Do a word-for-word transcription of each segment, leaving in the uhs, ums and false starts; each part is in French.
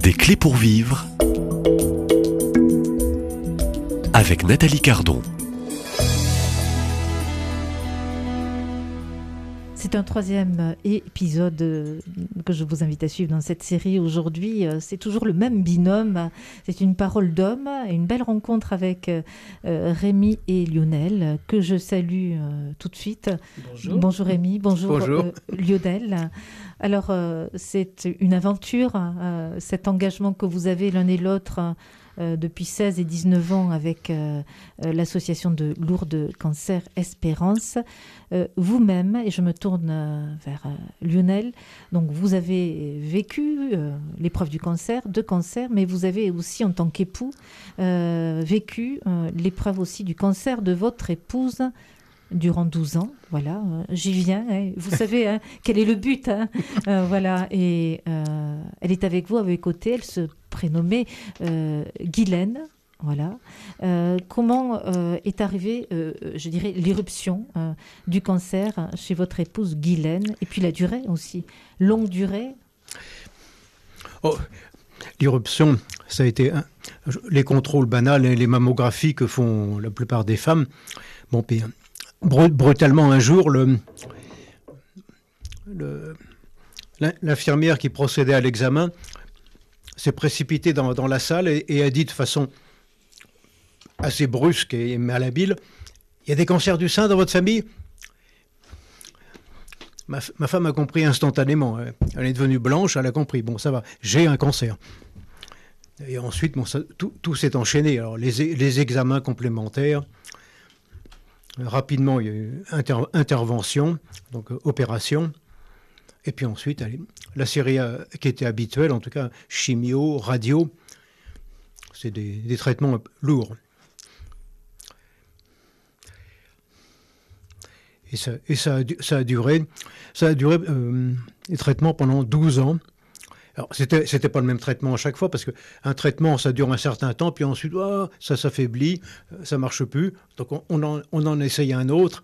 Des clés pour vivre avec Nathalie Cardon. C'est un troisième épisode que je vous invite à suivre dans cette série. Aujourd'hui, c'est toujours le même binôme. C'est une parole d'homme, une belle rencontre avec Rémi et Lionel, que je salue tout de suite. Bonjour. Bonjour Rémi, bonjour, bonjour. Euh, Lionel. Alors, euh, c'est une aventure, euh, cet engagement que vous avez l'un et l'autre euh, depuis seize et dix-neuf ans avec euh, euh, l'association de Lourdes Cancer Espérance. Euh, vous-même, et je me tourne euh, vers euh, Lionel, donc vous avez vécu euh, l'épreuve du cancer, de cancer, mais vous avez aussi en tant qu'époux euh, vécu euh, l'épreuve aussi du cancer de votre épouse durant douze ans. Voilà, euh, j'y viens, hein. Vous savez hein, quel est le but, hein. euh, voilà, et euh, elle est avec vous, à vos côtés, elle se prénommait euh, Guylaine. Voilà. Euh, comment euh, est arrivée, euh, je dirais, l'éruption euh, du cancer chez votre épouse Guylaine, et puis la durée aussi, longue durée? Oh, l'éruption, ça a été un, les contrôles banals et les mammographies que font la plupart des femmes. Bon, puis br- brutalement un jour, le, le, l'infirmière qui procédait à l'examen s'est précipitée dans, dans la salle et, et a dit de façon assez brusque et malhabile: il y a des cancers du sein dans votre famille? ma, ma femme a compris instantanément. Elle est devenue blanche, elle a compris. Bon, ça va, j'ai un cancer. Et ensuite, bon, ça, tout, tout s'est enchaîné. Alors, les, les examens complémentaires, rapidement, il y a eu inter, intervention, donc euh, opération. Et puis ensuite, allez, la série euh, qui était habituelle, en tout cas, chimio, radio, c'est des, des traitements lourds. Et ça, et ça, a, ça a duré, ça a duré euh, les traitements pendant douze ans. Alors, c'était, c'était pas le même traitement à chaque fois, parce qu'un traitement, ça dure un certain temps, puis ensuite, oh, ça s'affaiblit, ça marche plus. Donc, on, on, en, on en essaye un autre.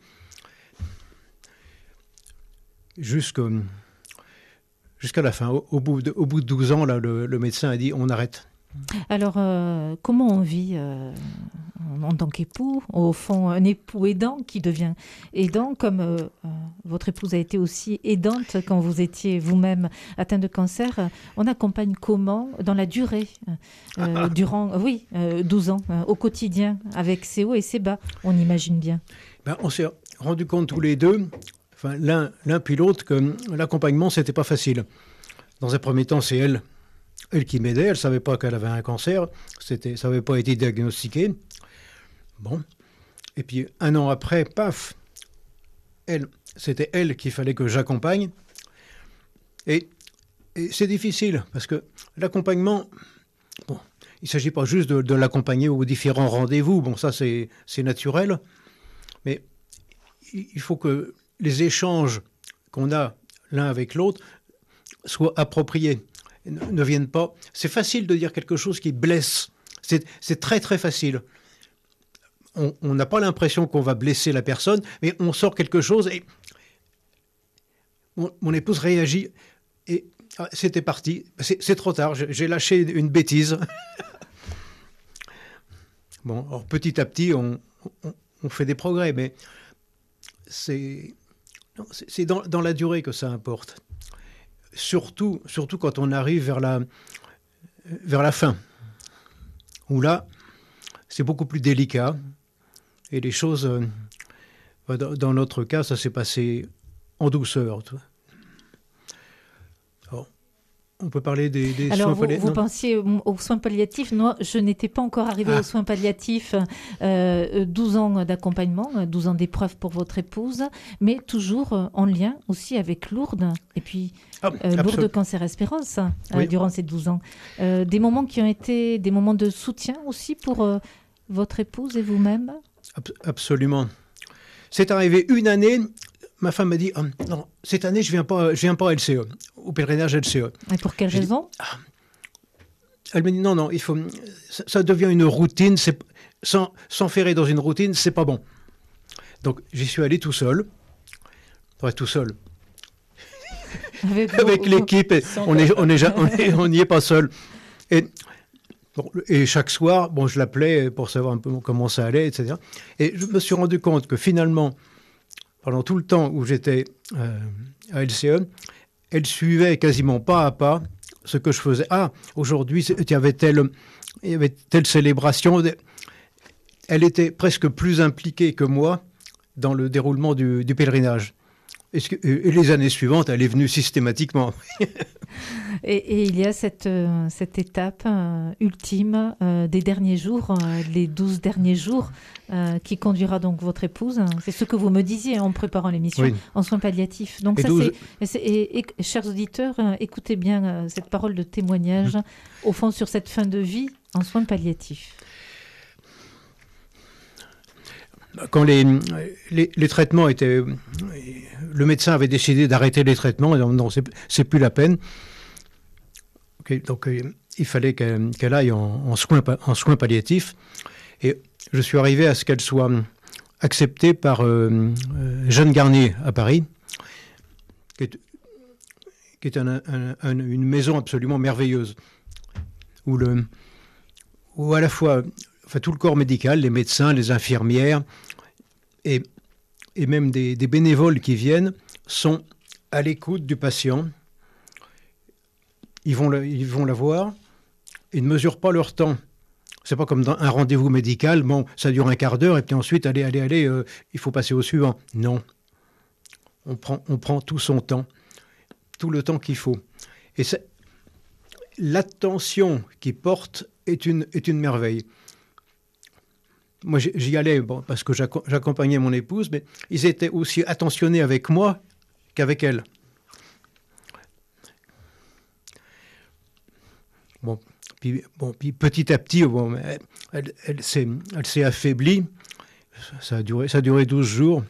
Jusqu'à, jusqu'à la fin. Au, au, bout de, au bout de douze ans, là, le, le médecin a dit, on arrête. Alors, euh, comment on vit euh, en tant qu'époux, au fond, un époux aidant qui devient aidant, comme euh, euh, votre épouse a été aussi aidante quand vous étiez vous-même atteint de cancer. On accompagne comment dans la durée, euh, ah. durant, oui, euh, douze ans, euh, au quotidien, avec ses hauts et ses bas, on imagine bien. Ben, on s'est rendu compte tous les deux, enfin, l'un, l'un puis l'autre, que l'accompagnement, c'était pas facile. Dans un premier temps, c'est elle. Elle qui m'aidait, elle ne savait pas qu'elle avait un cancer, c'était, ça n'avait pas été diagnostiqué. Bon. Et puis, un an après, paf, elle, c'était elle qu'il fallait que j'accompagne. Et, et c'est difficile, parce que l'accompagnement, bon, il ne s'agit pas juste de, de l'accompagner aux différents rendez-vous, bon, ça c'est, c'est naturel, mais il faut que les échanges qu'on a l'un avec l'autre soient appropriés. Ne viennent pas. C'est facile de dire quelque chose qui blesse. C'est, c'est très très facile. On, on n'a pas l'impression qu'on va blesser la personne, mais on sort quelque chose et mon, mon épouse réagit et ah, c'était parti. C'est, c'est trop tard. J'ai, j'ai lâché une bêtise. Bon, alors petit à petit, on, on, on fait des progrès, mais c'est, non, c'est, c'est dans, dans la durée que ça importe. Surtout, surtout quand on arrive vers la, vers la fin, où là, c'est beaucoup plus délicat. Et les choses, euh, dans notre cas, ça s'est passé en douceur. Alors, on peut parler des, des Alors, soins vous, palliatifs. vous pensiez aux soins palliatifs. Moi, je n'étais pas encore arrivée ah. aux soins palliatifs. Euh, douze ans d'accompagnement, douze ans d'épreuve pour votre épouse, mais toujours euh, en lien aussi avec Lourdes. Et puis, ah, euh, Lourdes Cancer Espérance, euh, oui. durant ces douze ans. Euh, des moments qui ont été des moments de soutien aussi pour euh, votre épouse et vous-même? Absolument. C'est arrivé une année... Ma femme m'a dit oh, « Non, cette année, je ne viens pas, je viens pas à L C E, au pèlerinage L C E. » Et pour quelle J'ai raison dit, ah. Elle m'a dit « Non, non, il faut, ça, ça devient une routine. C'est, sans, s'enferrer dans une routine, c'est pas bon. » Donc, j'y suis allé tout seul. Enfin, tout seul. Avec, Avec l'équipe, on n'y on est, on est, on est, on est pas seul. Et, bon, et chaque soir, bon, je l'appelais pour savoir un peu comment ça allait, et cetera. Et je me suis rendu compte que finalement, pendant tout le temps où j'étais euh, à L C E, elle suivait quasiment pas à pas ce que je faisais. Ah, aujourd'hui, il y avait telle, il y avait telle célébration. Elle était presque plus impliquée que moi dans le déroulement du, du pèlerinage. Et, ce que, et les années suivantes, elle est venue systématiquement. et, et il y a cette, euh, cette étape euh, ultime euh, des derniers jours, euh, les douze derniers jours, euh, qui conduira donc votre épouse. C'est ce que vous me disiez en préparant l'émission, oui. En soins palliatifs. Donc et ça, douze... c'est, et, et, et, chers auditeurs, euh, écoutez bien euh, cette parole de témoignage, mmh. au fond, sur cette fin de vie en soins palliatifs. Quand les, les, les traitements étaient... Le médecin avait décidé d'arrêter les traitements, et non, c'est, c'est plus la peine. Okay, donc, euh, il fallait qu'elle, qu'elle aille en, en, soins, en soins palliatifs. Et je suis arrivé à ce qu'elle soit acceptée par euh, Jeanne Garnier à Paris, qui est, qui est un, un, un, une maison absolument merveilleuse, où, le, où à la fois... Enfin, tout le corps médical, les médecins, les infirmières et, et même des, des bénévoles qui viennent sont à l'écoute du patient. Ils vont, la, ils vont la voir, ils ne mesurent pas leur temps. C'est pas comme dans un rendez-vous médical, bon, ça dure un quart d'heure et puis ensuite, allez, allez, allez, euh, il faut passer au suivant. Non, on prend, on prend tout son temps, tout le temps qu'il faut. Et c'est, l'attention qu'ils portent est une, est une merveille. Moi, j'y allais bon, parce que j'accompagnais mon épouse, mais ils étaient aussi attentionnés avec moi qu'avec elle. Bon, puis, bon, puis petit à petit, bon, elle, elle, elle, s'est, elle s'est affaiblie. Ça a duré, ça a duré douze jours.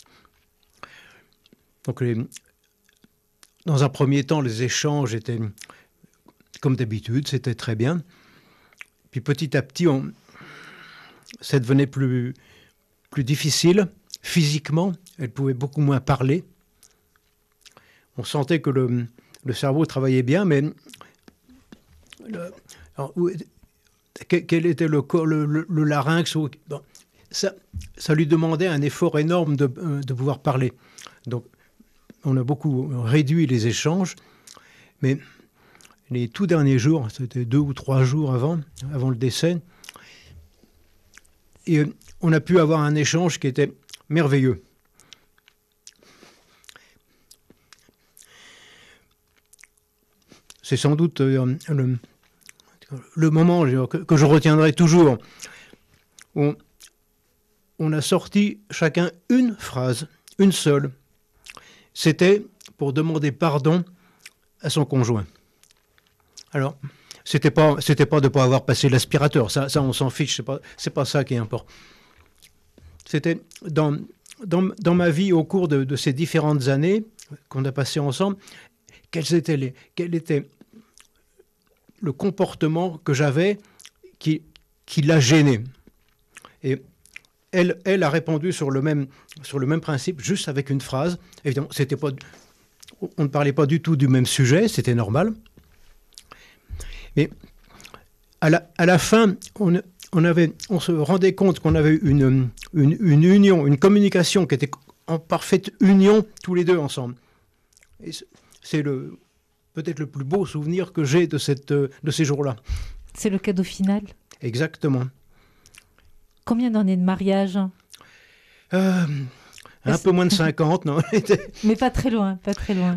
Donc, les, dans un premier temps, les échanges étaient comme d'habitude, c'était très bien. Puis petit à petit, on... ça devenait plus, plus difficile. Physiquement, elle pouvait beaucoup moins parler. On sentait que le, le cerveau travaillait bien, mais le, alors, où, quel était le, le, le, le larynx bon, ça, ça lui demandait un effort énorme de, de pouvoir parler. Donc, on a beaucoup réduit les échanges, mais les tout derniers jours, c'était deux ou trois jours avant, avant le décès, et on a pu avoir un échange qui était merveilleux. C'est sans doute euh, le, le moment que, que je retiendrai toujours. On, on a sorti chacun une phrase, une seule. C'était pour demander pardon à son conjoint. Alors, c'était pas, c'était pas de ne pas avoir passé l'aspirateur, ça, ça on s'en fiche, c'est pas, c'est pas ça qui importe. C'était dans, dans, dans ma vie au cours de, de ces différentes années qu'on a passées ensemble, quels étaient les, quel était le comportement que j'avais qui, qui l'a gêné. Et elle, elle a répondu sur le même, sur le même principe, juste avec une phrase. Évidemment, c'était pas, on ne parlait pas du tout du même sujet, c'était normal. Mais à la, à la fin, on, on, avait, on se rendait compte qu'on avait une, une, une union, une communication qui était en parfaite union, tous les deux ensemble. Et c'est le, peut-être le plus beau souvenir que j'ai de, cette, de ces jours-là. C'est le cadeau final ? Exactement. Combien d'années de mariage ? euh, Un peu moins de cinquante, non ? Mais pas très loin, pas très loin.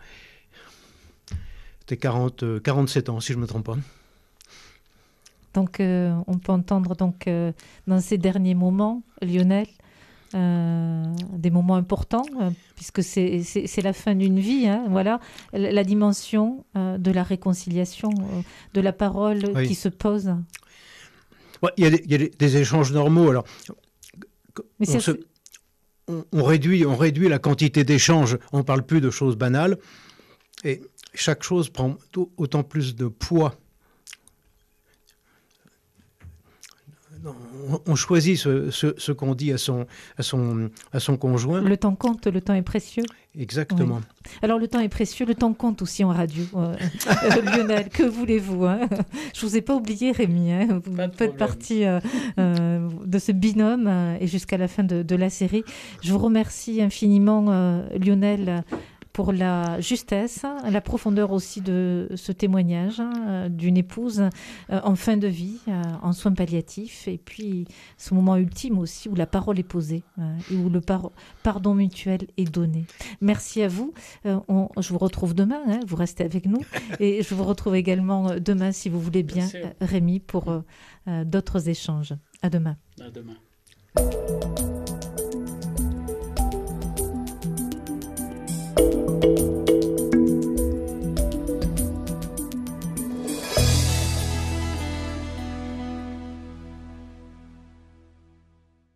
C'était quarante, quarante-sept ans, si je ne me trompe pas. Donc, euh, on peut entendre donc, euh, dans ces derniers moments, Lionel, euh, des moments importants, euh, puisque c'est, c'est, c'est la fin d'une vie, hein, voilà, la, la dimension euh, de la réconciliation, euh, de la parole oui. qui se pose. Ouais, il y a des, il y a des, des échanges normaux. Alors, Mais on, se, on, on, réduit, on réduit la quantité d'échanges, on ne parle plus de choses banales, et chaque chose prend autant plus de poids on, on choisit ce, ce, ce qu'on dit à son, à, son, à son conjoint. Le temps compte, le temps est précieux. Exactement. Oui. Alors le temps est précieux, le temps compte aussi en radio. Euh, euh, Lionel, que voulez-vous, hein? Je ne vous ai pas oublié, Rémi. Hein? Vous faites partie euh, euh, de ce binôme euh, et jusqu'à la fin de, de la série. Je vous remercie infiniment, euh, Lionel, pour la justesse, la profondeur aussi de ce témoignage hein, d'une épouse euh, en fin de vie, euh, en soins palliatifs, et puis ce moment ultime aussi où la parole est posée euh, et où le par- pardon mutuel est donné. Merci à vous. Euh, on, je vous retrouve demain, hein, vous restez avec nous, et je vous retrouve également demain, si vous voulez bien, euh, Rémi, pour euh, euh, d'autres échanges. À demain. À demain.